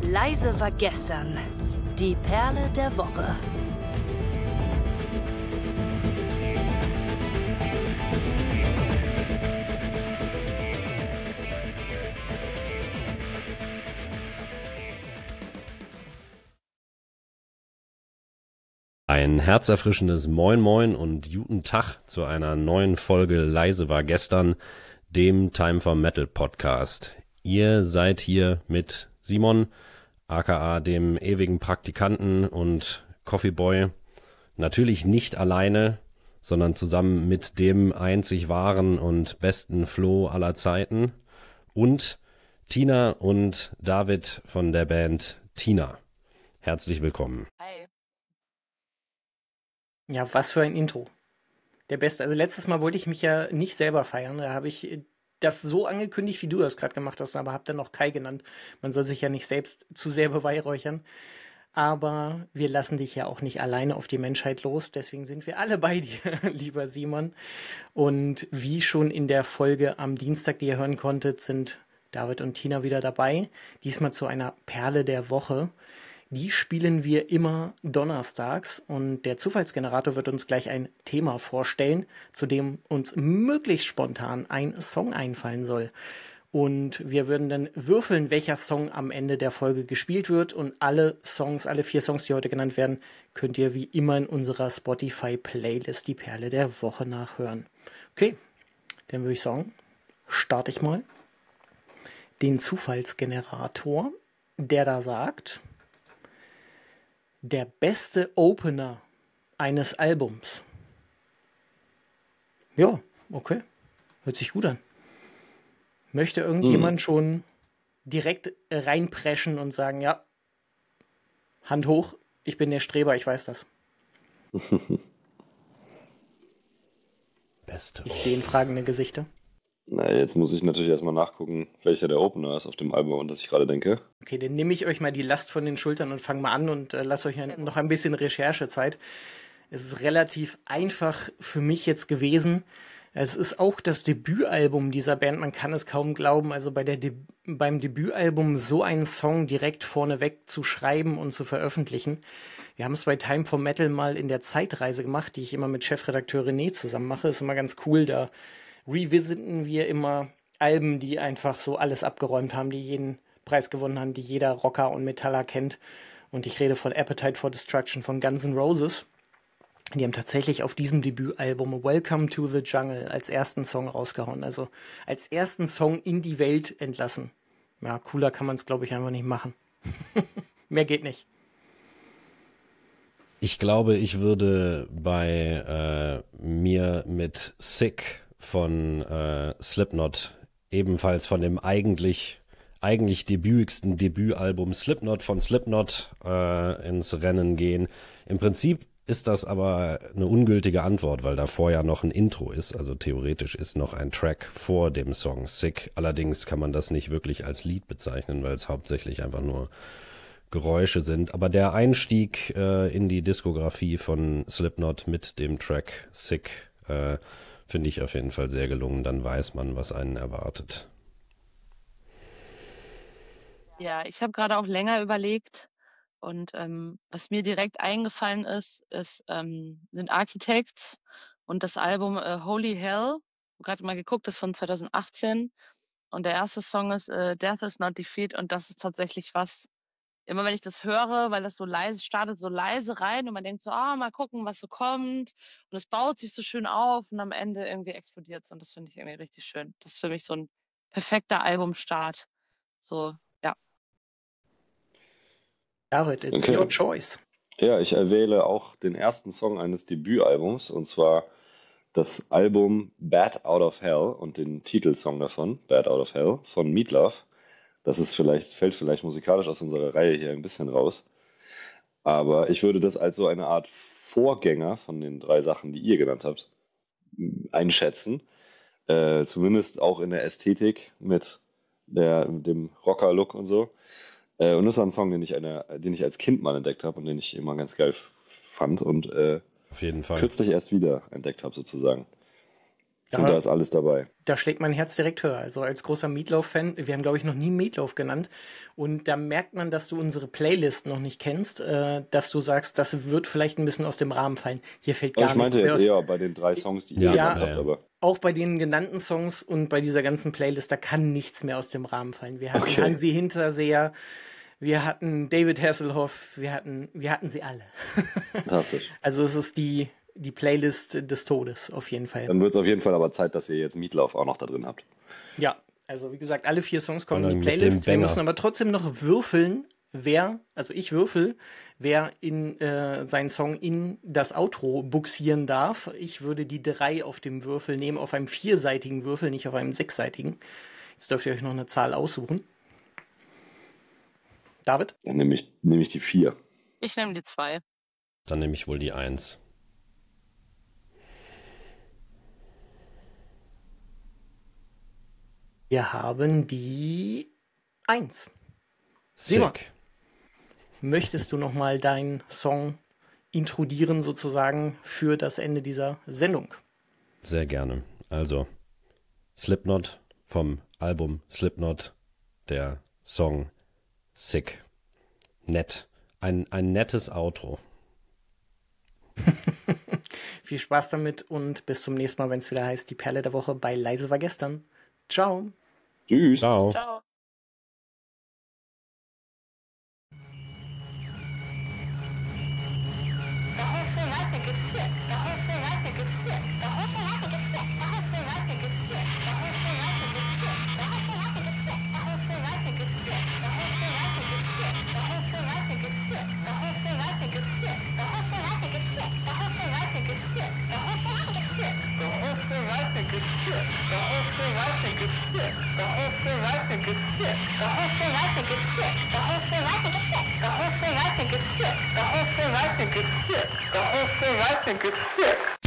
Leise war gestern. Die Perle der Woche. Ein herzerfrischendes Moin Moin und guten Tag zu einer neuen Folge Leise war gestern, dem Time for Metal Podcast. Ihr seid hier mit Simon, aka dem ewigen Praktikanten und Coffeeboy, natürlich nicht alleine, sondern zusammen mit dem einzig wahren und besten Flo aller Zeiten und Tina und David von der Band Tina. Herzlich willkommen. Hi. Ja, was für ein Intro. Der Beste. Also letztes Mal wollte ich mich ja nicht selber feiern. Da habe ich das so angekündigt, wie du das gerade gemacht hast, aber habe dann noch Kai genannt. Man soll sich ja nicht selbst zu sehr beweihräuchern. Aber wir lassen dich ja auch nicht alleine auf die Menschheit los. Deswegen sind wir alle bei dir, lieber Simon. Und wie schon in der Folge am Dienstag, die ihr hören konntet, sind David und Tina wieder dabei. Diesmal zu einer Perle der Woche. Die spielen wir immer donnerstags und der Zufallsgenerator wird uns gleich ein Thema vorstellen, zu dem uns möglichst spontan ein Song einfallen soll. Und wir würden dann würfeln, welcher Song am Ende der Folge gespielt wird. Und alle 4 Songs, die heute genannt werden, könnt ihr wie immer in unserer Spotify-Playlist die Perle der Woche nachhören. Okay, dann würde ich sagen, starte ich mal den Zufallsgenerator, der da sagt: Der beste Opener eines Albums. Ja, okay. Hört sich gut an. Möchte irgendjemand schon direkt reinpreschen und sagen, ja, Hand hoch, ich bin der Streber, ich weiß das. Beste. Ich sehe fragende Gesichter. Na, jetzt muss ich natürlich erstmal nachgucken, welcher der Opener ist auf dem Album, an das ich gerade denke. Okay, dann nehme ich euch mal die Last von den Schultern und fange mal an und lasst euch noch ein bisschen Recherchezeit. Es ist relativ einfach für mich jetzt gewesen. Es ist auch das Debütalbum dieser Band, man kann es kaum glauben. Also beim Debütalbum so einen Song direkt vorneweg zu schreiben und zu veröffentlichen. Wir haben es bei Time for Metal mal in der Zeitreise gemacht, die ich immer mit Chefredakteur René zusammen mache. Ist immer ganz cool, da revisiten wir immer Alben, die einfach so alles abgeräumt haben, die jeden Preis gewonnen haben, die jeder Rocker und Metaller kennt. Und ich rede von Appetite for Destruction von Guns N' Roses. Die haben tatsächlich auf diesem Debütalbum Welcome to the Jungle als ersten Song rausgehauen. Also als ersten Song in die Welt entlassen. Ja, cooler kann man es, glaube ich, einfach nicht machen. Mehr geht nicht. Ich glaube, ich würde bei mir mit Sick von Slipknot, ebenfalls von dem eigentlich debütigsten Debütalbum Slipknot von Slipknot ins Rennen gehen. Im Prinzip ist das aber eine ungültige Antwort, weil davor ja noch ein Intro ist. Also theoretisch ist noch ein Track vor dem Song Sick. Allerdings kann man das nicht wirklich als Lied bezeichnen, weil es hauptsächlich einfach nur Geräusche sind. Aber der Einstieg in die Diskografie von Slipknot mit dem Track Sick finde ich auf jeden Fall sehr gelungen. Dann weiß man, was einen erwartet. Ja, ich habe gerade auch länger überlegt und was mir direkt eingefallen sind Architects und das Album Holy Hell. Ich habe gerade mal geguckt, das ist von 2018 und der erste Song ist Death is Not Defeat und das ist tatsächlich was, immer wenn ich das höre, weil das so leise startet, so leise rein und man denkt so, mal gucken, was so kommt und es baut sich so schön auf und am Ende irgendwie explodiert es und das finde ich irgendwie richtig schön. Das ist für mich so ein perfekter Albumstart. So, ja. David, it's Okay. your choice. Ja, ich erwähle auch den ersten Song eines Debütalbums, und zwar das Album Bad Out of Hell und den Titelsong davon, Bad Out of Hell, von Meatloaf. Das ist fällt vielleicht musikalisch aus unserer Reihe hier ein bisschen raus. Aber ich würde das als so eine Art Vorgänger von den 3 Sachen, die ihr genannt habt, einschätzen. Zumindest auch in der Ästhetik mit dem Rocker-Look und so. Und das war ein Song, den ich als Kind mal entdeckt habe und den ich immer ganz geil fand und Auf jeden Fall. kürzlich erst wieder entdeckt habe, sozusagen. Und da ist alles dabei. Da schlägt mein Herz direkt höher. Also als großer Meatloaf-Fan, wir haben, glaube ich, noch nie Meatloaf genannt. Und da merkt man, dass du unsere Playlist noch nicht kennst, dass du sagst, das wird vielleicht ein bisschen aus dem Rahmen fallen. Hier fällt gar Ich nichts meinte mehr jetzt aus. eher bei den 3 Songs, die ihr Ja, genannt ja. habt, aber Auch bei den genannten Songs und bei dieser ganzen Playlist, da kann nichts mehr aus dem Rahmen fallen. Wir hatten Okay. Hansi Hinterseher, wir hatten David Hasselhoff, wir hatten sie alle. fantastisch. Also es ist die Playlist des Todes, auf jeden Fall. Dann wird es auf jeden Fall aber Zeit, dass ihr jetzt Meatloaf auch noch da drin habt. Ja, also wie gesagt, alle 4 Songs kommen Und in die dann mit Playlist. dem Wir Banger. müssen aber trotzdem noch würfeln, wer in seinen Song in das Outro buxieren darf. Ich würde die 3 auf dem Würfel nehmen, auf einem 4-seitigen Würfel, nicht auf einem 6-seitigen. Jetzt dürft ihr euch noch eine Zahl aussuchen. David? Dann nehme ich die 4. Ich nehme die 2. Dann nehme ich wohl die 1. Wir haben die 1. Simon. Sick. Möchtest du nochmal deinen Song introdieren sozusagen für das Ende dieser Sendung? Sehr gerne. Also, Slipknot vom Album Slipknot, der Song Sick. Nett. Ein nettes Outro. Viel Spaß damit und bis zum nächsten Mal, wenn es wieder heißt, die Perle der Woche bei Leise war gestern. Ciao. Tschüss. Ciao. Ciao. The whole thing I think is sick.